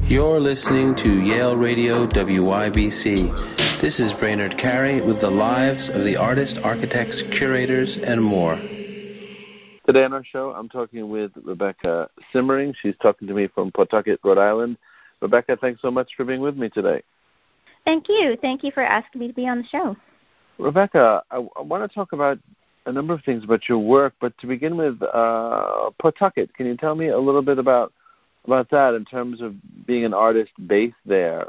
You're listening to Yale Radio WYBC. This is Brainerd Carey with the lives of the artists, architects, curators, and more. Today on our show, I'm talking with Rebecca Simmering. She's talking to me from Pawtucket, Rhode Island. Rebecca, thanks so much for being with me today. Thank you. Thank you for asking me to be on the show. Rebecca, I want to talk about a number of things about your work, but to begin with, Pawtucket, can you tell me a little bit about that in terms of being an artist based there?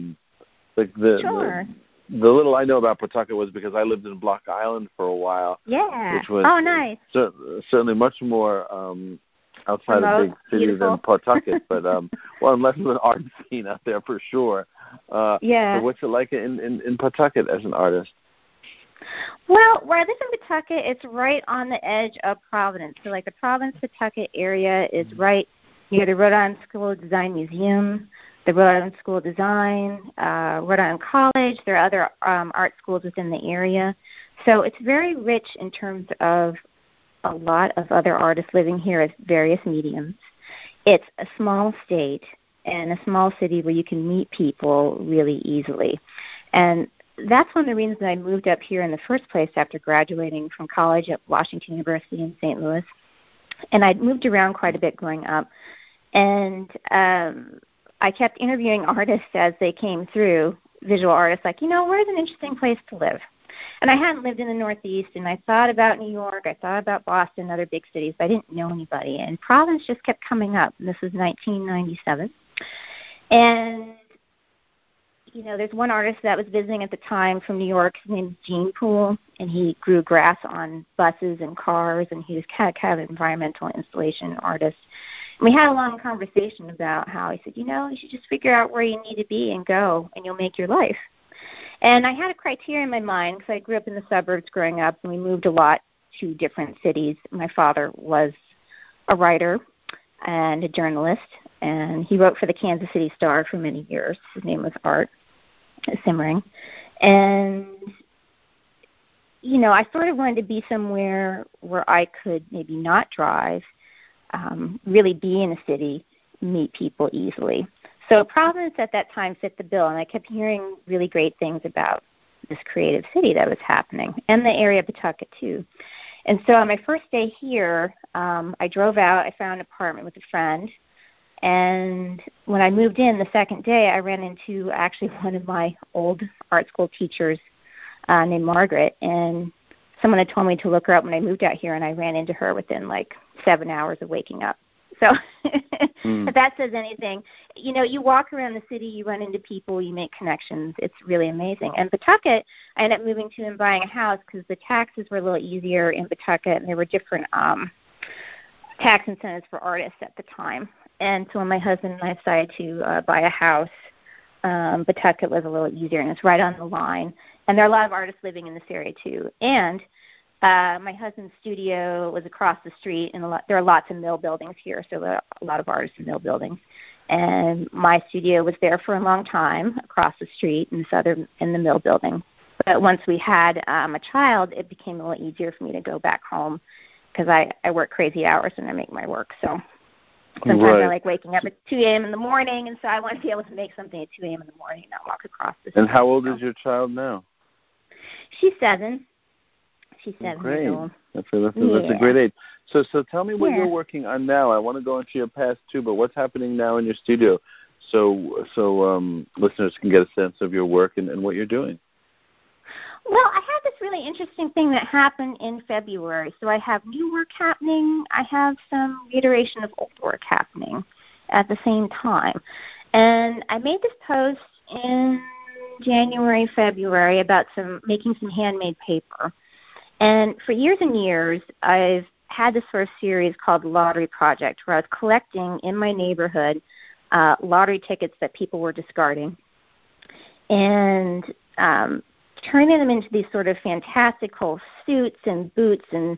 Sure. The little I know about Pawtucket was because I lived in Block Island for a while. Yeah. Which was nice. Certainly much more outside of big cities than Pawtucket, but less of an art scene out there for sure. Yeah. So what's it like in Pawtucket as an artist? Well, where I live in Pawtucket, it's right on the edge of Providence. So, the Providence-Pawtucket area is right near the Rhode Island School of Design Museum, the Rhode Island School of Design, Rhode Island College. There are other art schools within the area. So it's very rich in terms of a lot of other artists living here at various mediums. It's a small state and a small city where you can meet people really easily. And that's one of the reasons I moved up here in the first place after graduating from college at Washington University in St. Louis. And I'd moved around quite a bit growing up. And I kept interviewing artists as they came through, visual artists, where's an interesting place to live? And I hadn't lived in the Northeast, and I thought about New York, I thought about Boston, other big cities, but I didn't know anybody. And Providence just kept coming up, and this was 1997. And, there's one artist that was visiting at the time from New York. His name is Gene Poole, and he grew grass on buses and cars, and he was kind of an environmental installation artist. And we had a long conversation about how he said, you should just figure out where you need to be and go, and you'll make your life. And I had a criteria in my mind because I grew up in the suburbs growing up, and we moved a lot to different cities. My father was a writer and a journalist, and he wrote for the Kansas City Star for many years. His name was Art Simmering. And, I sort of wanted to be somewhere where I could maybe not drive, really be in a city, meet people easily. So Providence at that time fit the bill, and I kept hearing really great things about this creative city that was happening, and the area of Pawtucket too. And so on my first day here, I drove out. I found an apartment with a friend, and when I moved in the second day, I ran into actually one of my old art school teachers named Margaret, and someone had told me to look her up when I moved out here, and I ran into her within 7 hours of waking up. So if that says anything, you walk around the city, you run into people, you make connections. It's really amazing. And Pawtucket, I ended up moving to and buying a house because the taxes were a little easier in Pawtucket, and there were different tax incentives for artists at the time. And so when my husband and I decided to buy a house, Pawtucket was a little easier, and it's right on the line. And there are a lot of artists living in this area too. And my husband's studio was across the street, and there are lots of mill buildings here, so there are a lot of artists in mill buildings. And my studio was there for a long time, across the street in the mill building. But once we had a child, it became a little easier for me to go back home because I work crazy hours and I make my work. So sometimes I like waking up at 2 a.m. in the morning, and so I want to be able to make something at 2 a.m. in the morning and not walk across the street. And how old is your child now? She's 7. She's 7 years old. That's a great age. So tell me what you're working on now. I want to go into your past too, but what's happening now in your studio, so listeners can get a sense of your work and what you're doing. Well, I have this really interesting thing that happened in February. So I have new work happening. I have some reiteration of old work happening at the same time. And I made this post in January, February about making some handmade paper. And for years and years, I've had this sort of series called the Lottery Project, where I was collecting in my neighborhood lottery tickets that people were discarding and turning them into these sort of fantastical suits and boots and,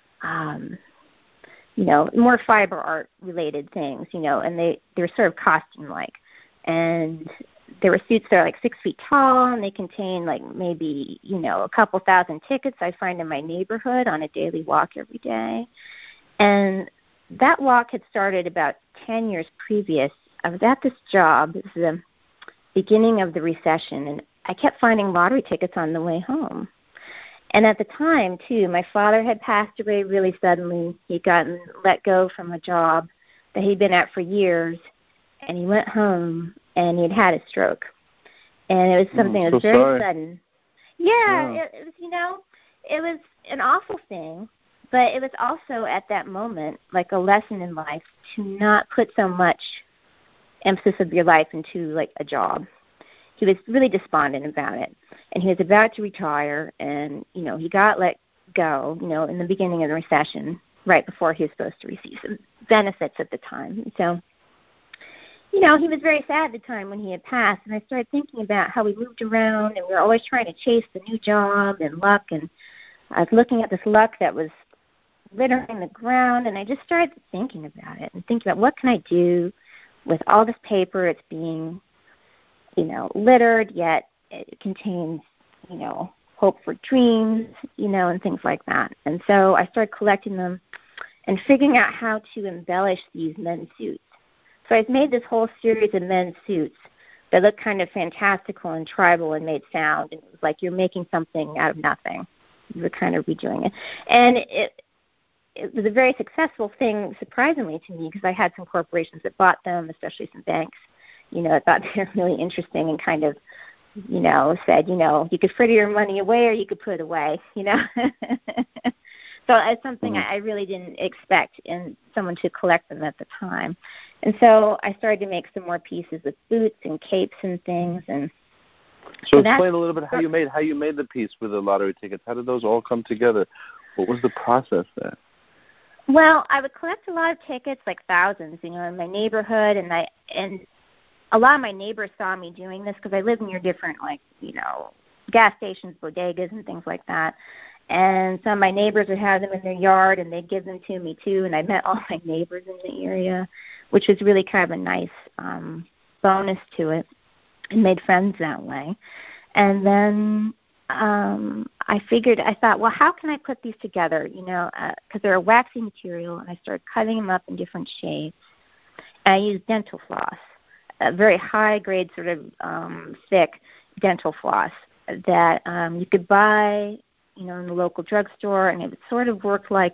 more fiber art related things, and they're sort of costume-like. And there were suits that are 6 feet tall, and they contain maybe, a couple thousand tickets I find in my neighborhood on a daily walk every day. And that walk had started about 10 years previous I was at this job. This is the beginning of the recession, and I kept finding lottery tickets on the way home. And at the time, too, my father had passed away really suddenly. He'd gotten let go from a job that he'd been at for years, and he went home, and he'd had a stroke. And it was something that was very sudden. Yeah, it was, it was an awful thing, but it was also at that moment like a lesson in life to not put so much emphasis of your life into like a job. He was really despondent about it, and he was about to retire, and he got let go in the beginning of the recession, right before he was supposed to receive some benefits at the time. And so he was very sad at the time when he had passed, and I started thinking about how we moved around, and we were always trying to chase the new job and luck, and I was looking at this luck that was littering the ground, and I just started thinking about it and thinking about what can I do with all this paper. It's being littered, yet it contains, hope for dreams, and things like that. And so I started collecting them and figuring out how to embellish these men's suits. So I've made this whole series of men's suits that look kind of fantastical and tribal and made sound. And it was like you're making something out of nothing. You were kind of redoing it. And it was a very successful thing, surprisingly to me, because I had some corporations that bought them, especially some banks. I thought they were really interesting and kind of, said, you could fritter your money away or you could put it away, So it's something I really didn't expect in someone to collect them at the time. And so I started to make some more pieces with boots and capes and things. And so explain a little bit how you made the piece with the lottery tickets. How did those all come together? What was the process there? Well, I would collect a lot of tickets, like thousands, in my neighborhood, and a lot of my neighbors saw me doing this because I live near different, gas stations, bodegas, and things like that. And some of my neighbors would have them in their yard, and they'd give them to me, too. And I met all my neighbors in the area, which was really kind of a nice bonus to it, and made friends that way. And then I thought, well, how can I put these together, because they're a waxy material, and I started cutting them up in different shapes. And I used dental floss, a very high-grade sort of thick dental floss that you could buy, in the local drugstore, and it would sort of work like,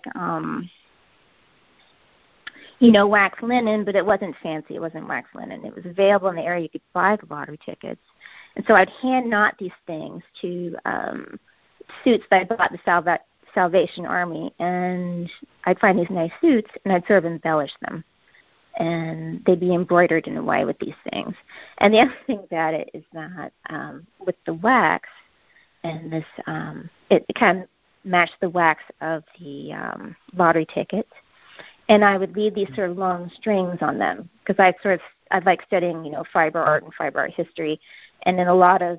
wax linen, but it wasn't fancy. It wasn't wax linen. It was available in the area. You could buy the lottery tickets. And so I'd hand knot these things to suits that I bought at the Salvation Army, and I'd find these nice suits, and I'd sort of embellish them. And they'd be embroidered in a way with these things. And the other thing about it is that with the wax, and this, it kind of matched the wax of the lottery tickets. And I would leave these sort of long strings on them because I like studying, fiber art and fiber art history. And in a lot of,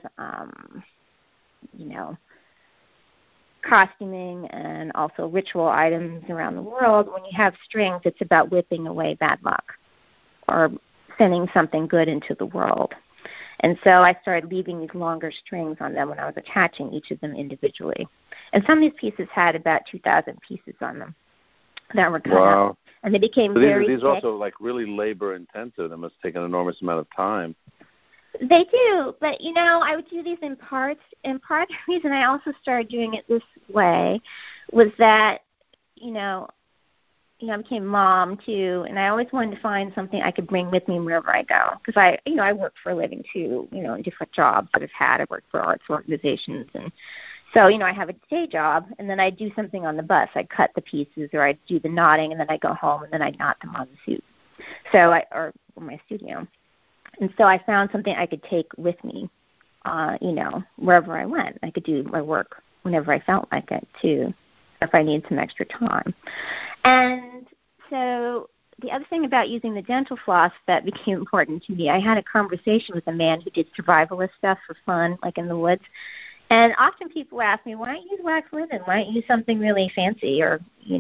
costuming and also ritual items around the world, when you have strings, it's about whipping away bad luck or sending something good into the world. And so I started leaving these longer strings on them when I was attaching each of them individually. And some of these pieces had about 2,000 pieces on them that were cut out. And they became very thick. These also really labor intensive. They must take an enormous amount of time. They do, but I would do these in parts. And part of the reason I also started doing it this way was that, I became a mom too, and I always wanted to find something I could bring with me wherever I go. Because I worked for a living too, in different jobs that I've had. I worked for arts organizations, and so I have a day job, and then I'd do something on the bus. I'd cut the pieces, or I'd do the knotting, and then I'd go home, and then I'd knot them on the suit. Or my studio. And so I found something I could take with me, wherever I went. I could do my work whenever I felt like it, too, if I needed some extra time. And so the other thing about using the dental floss that became important to me, I had a conversation with a man who did survivalist stuff for fun, like in the woods. And often people ask me, why don't you use wax linen? Why don't you use something really fancy or,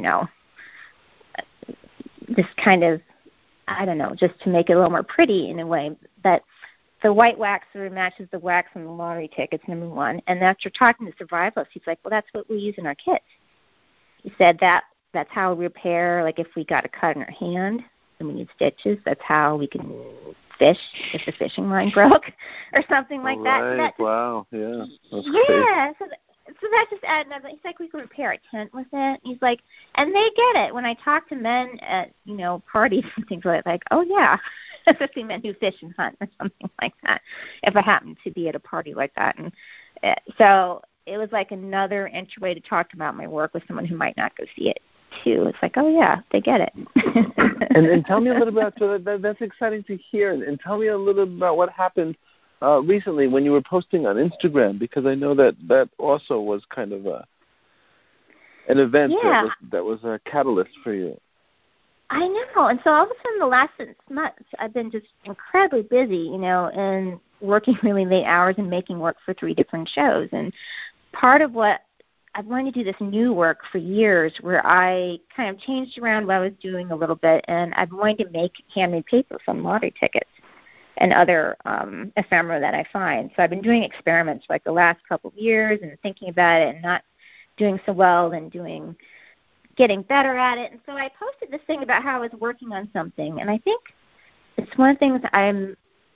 just kind of, I don't know, just to make it a little more pretty in a way. But the white wax sort of matches the wax on the lottery tickets, number one. And after talking to survivalists, he's like, well, that's what we use in our kits. He said that's how we repair, like if we got a cut in our hand, and we need stitches. That's how we can fish if the fishing line broke or something like that. Right. Wow. Yeah. That's yeah. So that just added another. He's like, we could repair a tent with it. He's like, and they get it. When I talk to men at, parties and things like, oh yeah, especially men who fish and hunt or something like that. If I happen to be at a party like that, and so it was like another entryway to talk about my work with someone who might not go see it too. It's like, oh yeah, they get it. and tell me a little bit about, so that's exciting to hear. And tell me a little bit about what happened recently when you were posting on Instagram, because I know that also was kind of an event that was a catalyst for you. I know. And so all of a sudden the last 6 months I've been just incredibly busy, and working really late hours and making work for 3 different shows. And part of what I've wanted to do this new work for years where I kind of changed around what I was doing a little bit, and I've wanted to make handmade paper from lottery tickets and other ephemera that I find. So I've been doing experiments like the last couple of years and thinking about it and not doing so well and getting better at it. And so I posted this thing about how I was working on something, and I think it's one of the things I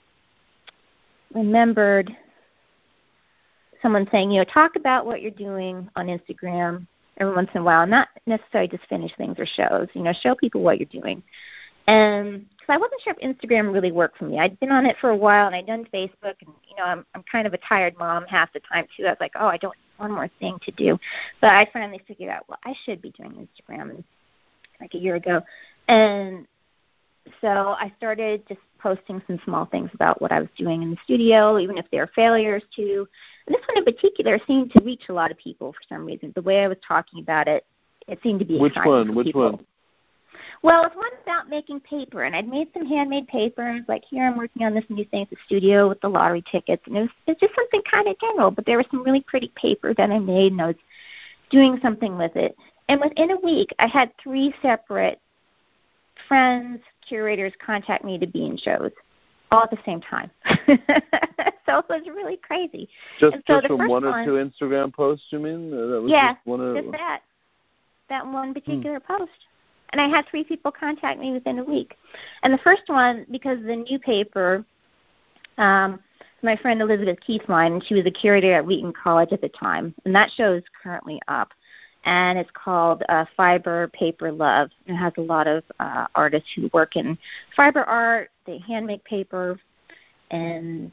remembered someone saying, talk about what you're doing on Instagram every once in a while, not necessarily just finish things or shows, show people what you're doing. And because I wasn't sure if Instagram really worked for me. I'd been on it for a while, and I'd done Facebook, and, I'm kind of a tired mom half the time, too. I was like, I don't one more thing to do. But I finally figured out, I should be doing Instagram like a year ago. And so I started just posting some small things about what I was doing in the studio, even if they were failures too. And this one in particular seemed to reach a lot of people for some reason. The way I was talking about it, it seemed to be exciting for people. Which one? Well, it's one about making paper, and I'd made some handmade paper, and I was like, here, I'm working on this new thing at the studio with the lottery tickets, and it was just something kind of general, but there was some really pretty paper that I made, and I was doing something with it. And within a week, I had 3 separate friends, curators contact me to be in shows, all at the same time. So it was really crazy. Just from one or 2 Instagram posts, you mean? That was just that one particular post. And I had 3 people contact me within a week. And the first one, because the new paper, my friend Elizabeth Keithline, and she was a curator at Wheaton College at the time, and that show is currently up. And it's called Fiber Paper Love. It has a lot of artists who work in fiber art, they hand make paper, and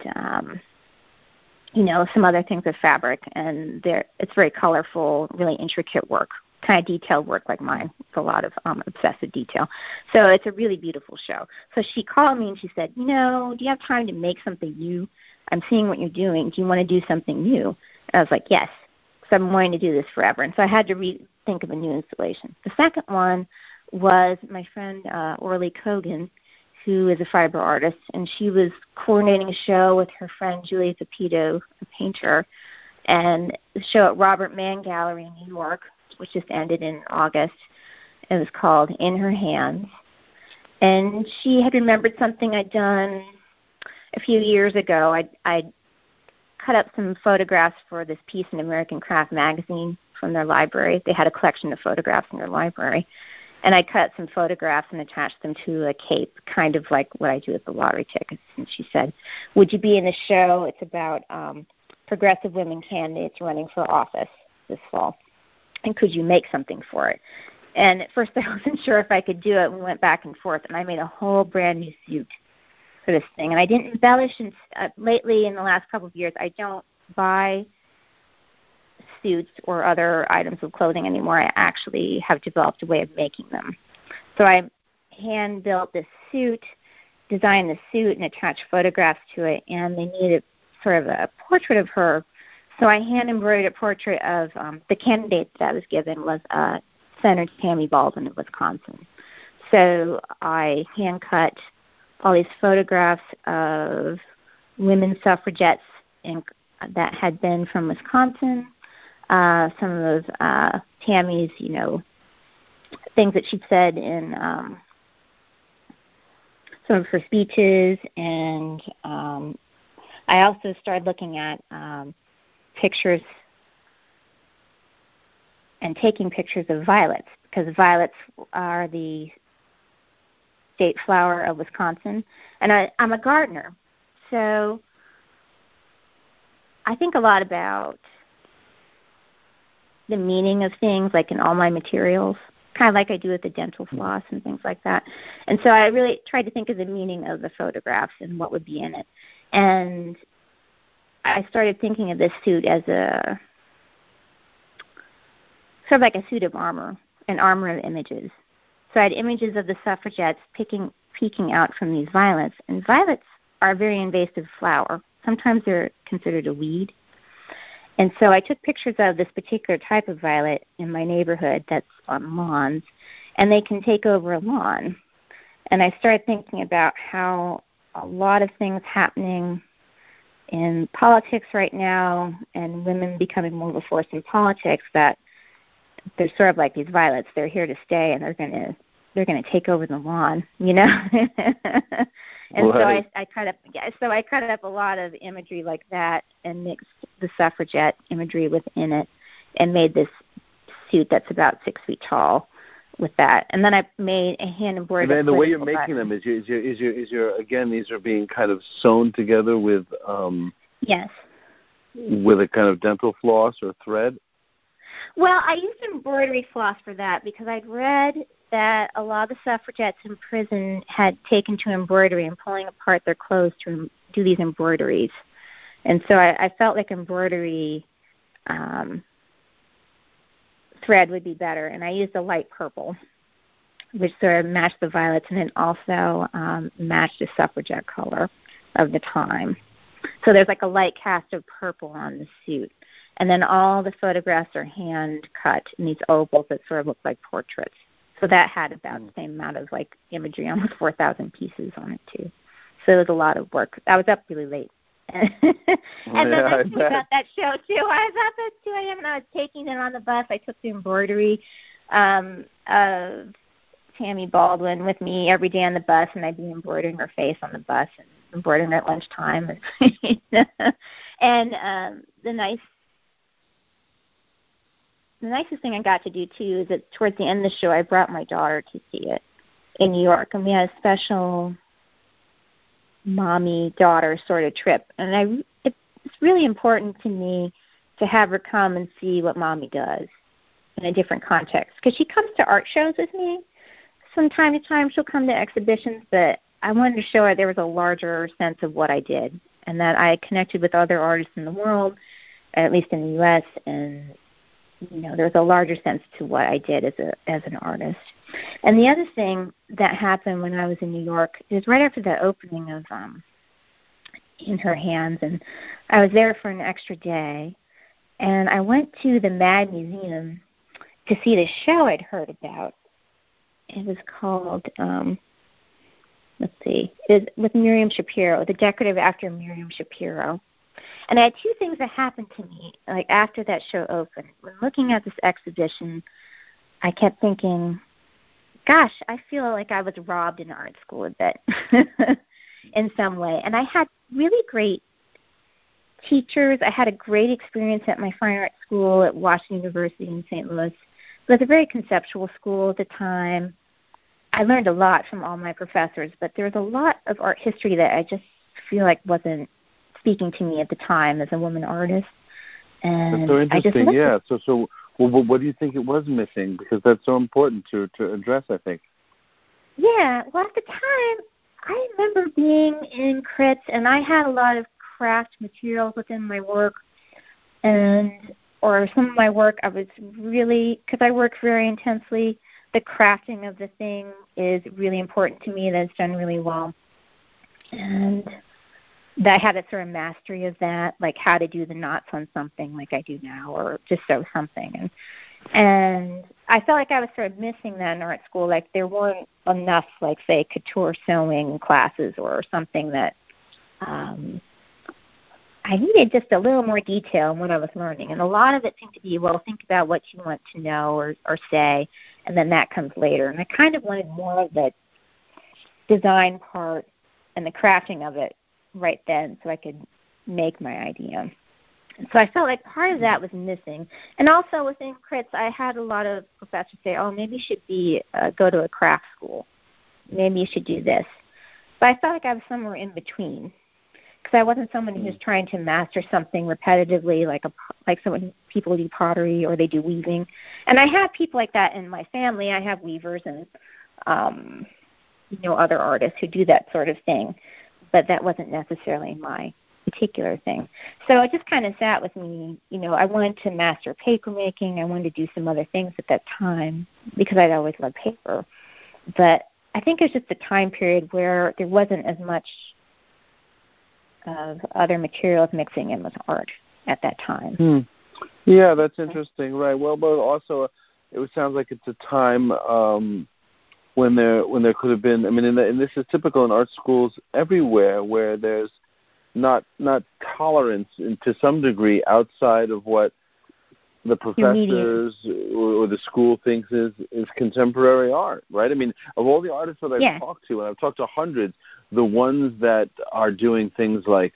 some other things with fabric. And it's very colorful, really intricate work, kind of detailed work like mine, with a lot of obsessive detail. So it's a really beautiful show. So she called me and she said, do you have time to make something new? I'm seeing what you're doing. Do you want to do something new? And I was like, yes. So I'm wanting to do this forever. And so I had to think of a new installation. The second one was my friend Orly Kogan, who is a fiber artist, and she was coordinating a show with her friend Julia Pepito, a painter, and the show at Robert Mann Gallery in New York, which just ended in August. It was called In Her Hands. And she had remembered something I'd done a few years ago. I'd cut up some photographs for this piece in American Craft magazine from their library. They had a collection of photographs in their library. And I cut some photographs and attached them to a cape, kind of like what I do with the lottery tickets. And she said, would you be in the show? It's about progressive women candidates running for office this fall. And could you make something for it? And at first I wasn't sure if I could do it. We went back and forth, and I made a whole brand new suit for this thing. And I didn't embellish. And lately, in the last couple of years, I don't buy suits or other items of clothing anymore. I actually have developed a way of making them. So I hand-built this suit, designed the suit, and attached photographs to it, and they needed sort of a portrait of her. So I hand-embroidered a portrait of the candidate that I was given was Senator Tammy Baldwin of Wisconsin. So I hand-cut all these photographs of women suffragettes that had been from Wisconsin, some of Tammy's, things that she'd said in some of her speeches. And I also started looking at pictures and taking pictures of violets, because violets are the state flower of Wisconsin. And I'm a gardener. So I think a lot about the meaning of things, like in all my materials, kind of like I do with the dental floss and things like that. And so I really tried to think of the meaning of the photographs and what would be in it. And I started thinking of this suit as a sort of like a suit of armor, an armor of images. So I had images of the suffragettes peeking out from these violets. And violets are a very invasive flower. Sometimes they're considered a weed. And so I took pictures of this particular type of violet in my neighborhood that's on lawns, and they can take over a lawn. And I started thinking about how a lot of things happening in politics right now and women becoming more of a force in politics, that they're sort of like these violets. They're here to stay, and they're going to take over the lawn, you know. And right. So I cut up a lot of imagery like that and mixed the suffragette imagery within it and made this suit that's about 6 feet tall with that. And then I made a hand embroidered. And then the way you're making them is your again, these are being kind of sewn together with yes, with a kind of dental floss or thread. Well, I used embroidery floss for that because I'd read that a lot of the suffragettes in prison had taken to embroidery and pulling apart their clothes to do these embroideries. And so I felt like embroidery thread would be better. And I used a light purple, which sort of matched the violets and then also matched the suffragette color of the time. So there's like a light cast of purple on the suit. And then all the photographs are hand cut in these ovals that sort of look like portraits. So that had about the same amount of like imagery, almost 4,000 pieces on it too. So it was a lot of work. I was up really late. And the nice thing about that show too, I was up at 2 a.m. and I was taking it on the bus. I took the embroidery of Tammy Baldwin with me every day on the bus, and I'd be embroidering her face on the bus and embroidering at lunchtime. And the nicest thing I got to do, too, is that towards the end of the show, I brought my daughter to see it in New York, and we had a special mommy-daughter sort of trip. And it's really important to me to have her come and see what mommy does in a different context, because she comes to art shows with me. From time to time, she'll come to exhibitions, but I wanted to show her there was a larger sense of what I did and that I connected with other artists in the world, at least in the U.S., and you know, there's a larger sense to what I did as an artist. And the other thing that happened when I was in New York is right after the opening of In Her Hands, and I was there for an extra day, and I went to the Mad Museum to see the show I'd heard about. It was called, it was with Miriam Shapiro, The Decorative After Miriam Shapiro. And I had two things that happened to me, like after that show opened. When looking at this exhibition, I kept thinking, gosh, I feel like I was robbed in art school a bit in some way. And I had really great teachers. I had a great experience at my fine art school at Washington University in St. Louis. It was a very conceptual school at the time. I learned a lot from all my professors, but there was a lot of art history that I just feel like wasn't speaking to me at the time as a woman artist. And that's so interesting, yeah. So what do you think it was missing? Because that's so important to address, I think. Yeah, well, at the time, I remember being in crits, and I had a lot of craft materials within my work, or some of my work, I was really, because I work very intensely, the crafting of the thing is really important to me. That's done really well. And that I had a sort of mastery of that, like how to do the knots on something like I do now, or just sew something. And I felt like I was sort of missing that in art school. Like there weren't enough, like, say, couture sewing classes or something that I needed just a little more detail in what I was learning. And a lot of it seemed to be, well, think about what you want to know or say, and then that comes later. And I kind of wanted more of the design part and the crafting of it right then so I could make my idea. And so I felt like part of that was missing. And also within crits, I had a lot of professors say, oh, maybe you should go to a craft school. maybe you should do this. But I felt like I was somewhere in between, because I wasn't someone who's trying to master something repetitively, like people do pottery or they do weaving. And I have people like that in my family. I have weavers and other artists who do that sort of thing, but that wasn't necessarily my particular thing. So it just kind of sat with me. I wanted to master paper making. I wanted to do some other things at that time because I'd always loved paper. But I think it was just a time period where there wasn't as much of other materials mixing in with art at that time. Yeah, that's interesting. Right. Well, but also it sounds like it's a time when there could have been. I mean, and this is typical in art schools everywhere, where there's not tolerance to some degree outside of what the professors or the school thinks is contemporary art, right? I mean, of all the artists that I've talked to, and I've talked to hundreds, the ones that are doing things like,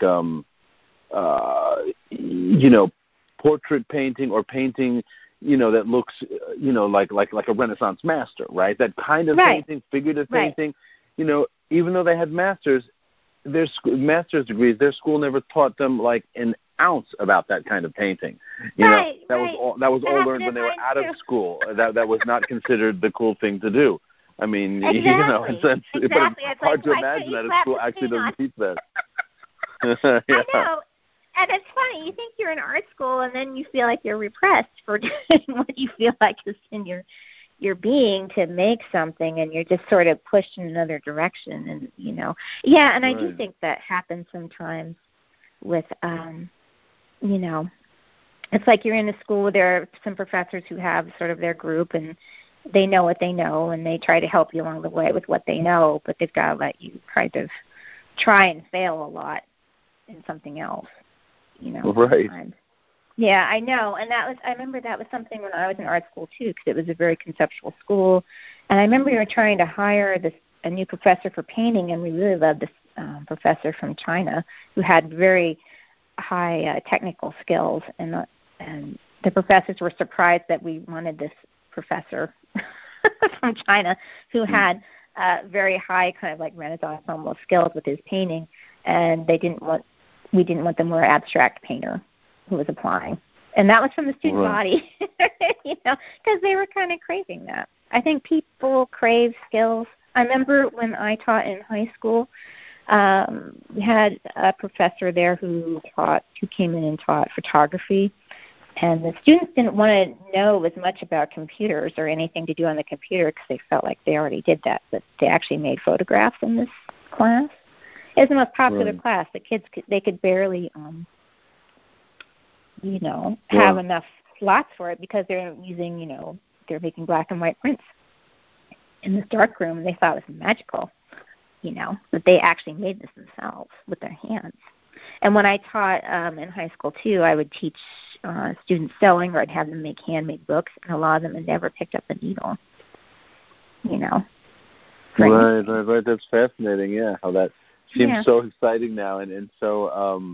portrait painting or painting, that looks, like a Renaissance master, right? That kind of painting, figurative painting, even though they had master's degrees, their school never taught them like an ounce about that kind of painting. That was all learned when they were out of school. That was not considered the cool thing to do. I mean, but it's hard to imagine that a school actually doesn't teach that. I know. And it's funny, you think you're in art school and then you feel like you're repressed for doing what you feel like is in your being to make something, and you're just sort of pushed in another direction. And, and I do think that happens sometimes with, it's like you're in a school where there are some professors who have sort of their group and they know what they know and they try to help you along the way with what they know, but they've got to let you kind of try and fail a lot in something else, Right. Sometimes. Yeah, I know. And I remember that was something when I was in art school too, because it was a very conceptual school. And I remember we were trying to hire a new professor for painting, and we really loved this professor from China who had very high technical skills. And the professors were surprised that we wanted this professor from China who had very high kind of like Renaissance almost skills with his painting, and we didn't want the more abstract painter who was applying. And that was from the student body, because they were kind of craving that. I think people crave skills. I remember when I taught in high school, we had a professor there who came in and taught photography, and the students didn't want to know as much about computers or anything to do on the computer because they felt like they already did that, but they actually made photographs in this class. It was the most popular class. The kids could barely have enough slots for it because they're using, they're making black and white prints in this dark room. They thought it was magical, that they actually made this themselves with their hands. And when I taught in high school too, I would teach students sewing, or I'd have them make handmade books, and a lot of them had never picked up a needle, Right. That's fascinating. Yeah, how that seems so exciting now, and so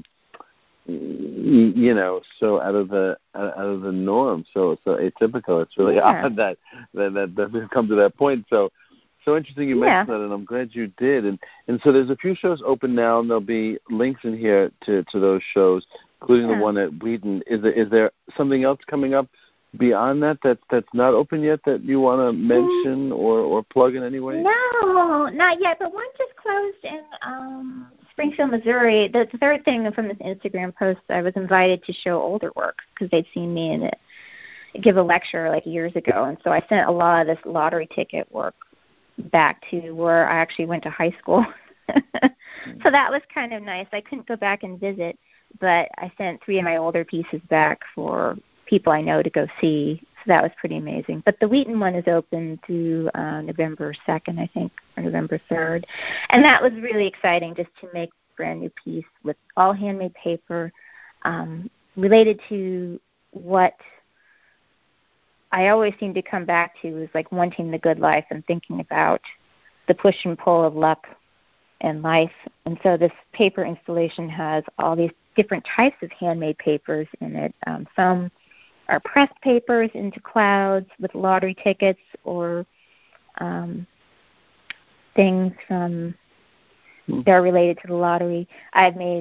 so out of the norm, so atypical. It's really odd that we've come to that point. So interesting you mentioned that, and I'm glad you did. And so there's a few shows open now, and there'll be links in here to those shows, including the one at Wheaton. Is there something else coming up beyond that's not open yet that you want to mention or plug in any way? No, not yet. But one just closed in Springfield, Missouri. The third thing from this Instagram post, I was invited to show older work because they'd seen me give a lecture like years ago, and so I sent a lot of this lottery ticket work back to where I actually went to high school. So that was kind of nice. I couldn't go back and visit, but I sent 3 of my older pieces back for people I know to go see. So that was pretty amazing. But the Wheaton one is open through November 2nd, I think, or November 3rd. And that was really exciting, just to make a brand new piece with all handmade paper related to what I always seem to come back to, is like wanting the good life and thinking about the push and pull of luck and life. And so this paper installation has all these different types of handmade papers in it. Some are pressed papers into clouds with lottery tickets, or things from that are related to the lottery. I've made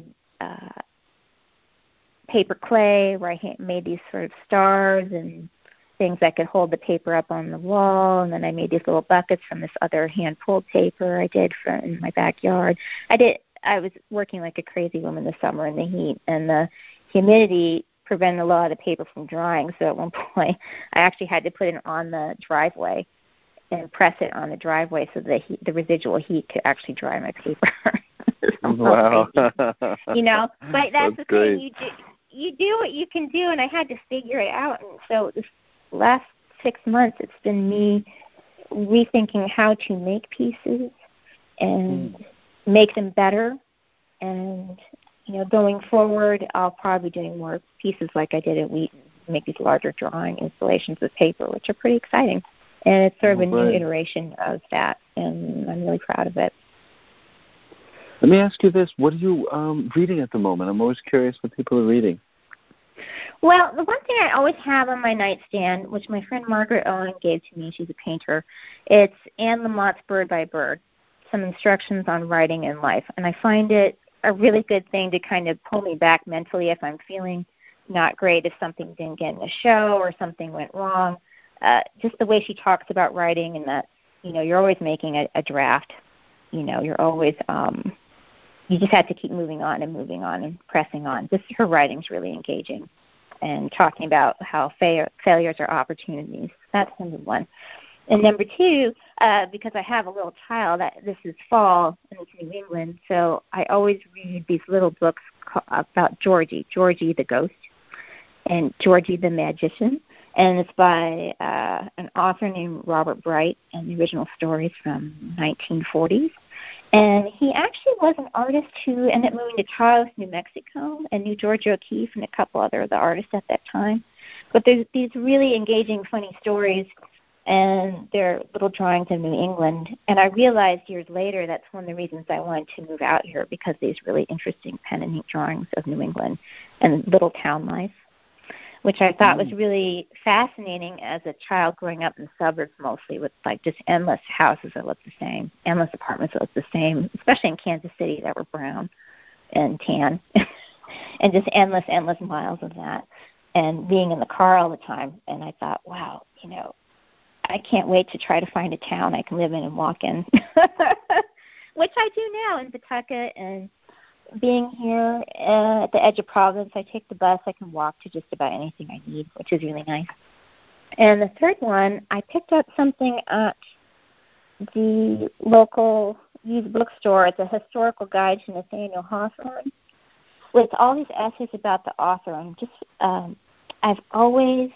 paper clay where I made these sort of stars and things that could hold the paper up on the wall, and then I made these little buckets from this other hand-pulled paper I did in my backyard. I was working like a crazy woman this summer in the heat, and the humidity prevented a lot of the paper from drying, so at one point I actually had to put it on the driveway and press it on the driveway so that the residual heat could actually dry my paper. Wow. You know, but that's the great. thing. You do what you can do, and I had to figure it out. And so this last 6 months, it's been me rethinking how to make pieces and make them better. And, you know, going forward, I'll probably be doing more pieces like I did at Wheaton, make these larger drawing installations with paper, which are pretty exciting. And it's sort of a new iteration of that, and I'm really proud of it. Let me ask you this. What are you reading at the moment? I'm always curious what people are reading. Well, the one thing I always have on my nightstand, which my friend Margaret Owen gave to me, she's a painter, it's Anne Lamott's Bird by Bird, Some Instructions on Writing in Life. And I find it a really good thing to kind of pull me back mentally if I'm feeling not great, if something didn't get in the show or something went wrong. Just the way she talks about writing, and that, you know, you're always making a draft. You know, you're always you just have to keep moving on and pressing on. Just her writing's really engaging, and talking about how failures are opportunities. That's number one. And number two, because I have a little child, this is fall and it's New England, so I always read these little books about Georgie the ghost, and Georgie the magician. And it's by an author named Robert Bright, and the original story is from 1940s. And he actually was an artist who ended up moving to Taos, New Mexico, and knew Georgia O'Keeffe and a couple other of the artists at that time. But there's these really engaging, funny stories, and they're little drawings of New England. And I realized years later that's one of the reasons I wanted to move out here, because these really interesting pen and ink drawings of New England and little town life, which I thought was really fascinating as a child growing up in the suburbs mostly, with like just endless houses that looked the same, endless apartments that looked the same, especially in Kansas City that were brown and tan, and just endless miles of that, and being in the car all the time. And I thought, wow, you know, I can't wait to try to find a town I can live in and walk in, which I do now in Pawtucket. And being here at the edge of Providence, I take the bus. I can walk to just about anything I need, which is really nice. And the third one, I picked up something at the local used bookstore. It's a historical guide to Nathaniel Hawthorne with all these essays about the author. And just I've always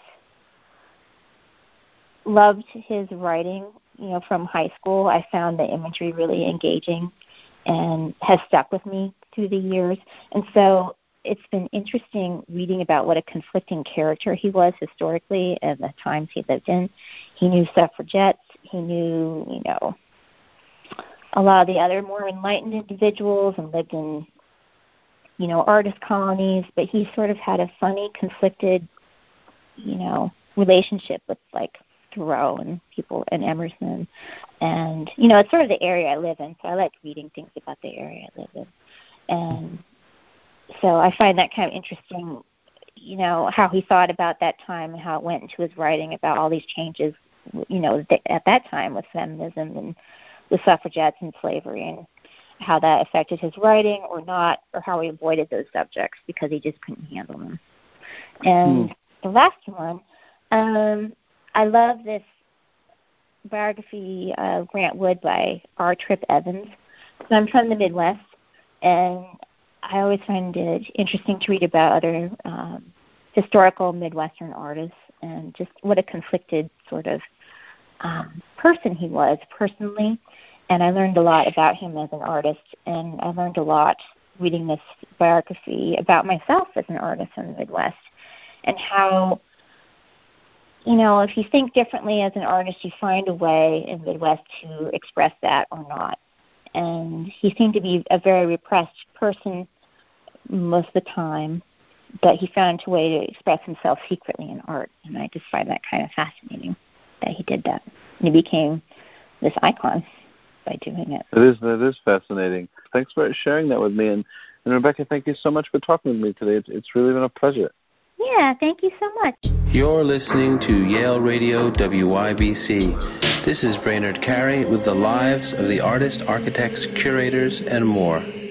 loved his writing. You know, from high school, I found the imagery really engaging and has stuck with me through the years. And so it's been interesting reading about what a conflicting character he was historically and the times he lived in. He knew suffragettes. He knew, you know, a lot of the other more enlightened individuals and lived in, you know, artist colonies. But he sort of had a funny, conflicted, you know, relationship with, like, Thoreau and people and Emerson. And, you know, it's sort of the area I live in, so I like reading things about the area I live in. And so I find that kind of interesting, you know, how he thought about that time and how it went into his writing about all these changes, you know, at that time with feminism and the suffragettes and slavery, and how that affected his writing or not, or how he avoided those subjects because he just couldn't handle them. And the last one, I love this biography of Grant Wood by R. Tripp Evans. So I'm from the Midwest, and I always find it interesting to read about other historical Midwestern artists and just what a conflicted sort of person he was personally. And I learned a lot about him as an artist, and I learned a lot reading this biography about myself as an artist in the Midwest, and how, you know, if you think differently as an artist, you find a way in the Midwest to express that or not. And he seemed to be a very repressed person most of the time, but he found a way to express himself secretly in art. And I just find that kind of fascinating that he did that. And he became this icon. by doing it. That is fascinating. Thanks for sharing that with me. And Rebecca, thank you so much for talking with me today. It's really been a pleasure. Yeah, thank you so much. You're listening to Yale Radio WYBC. This is Brainerd Carey with the lives of the artists, architects, curators, and more.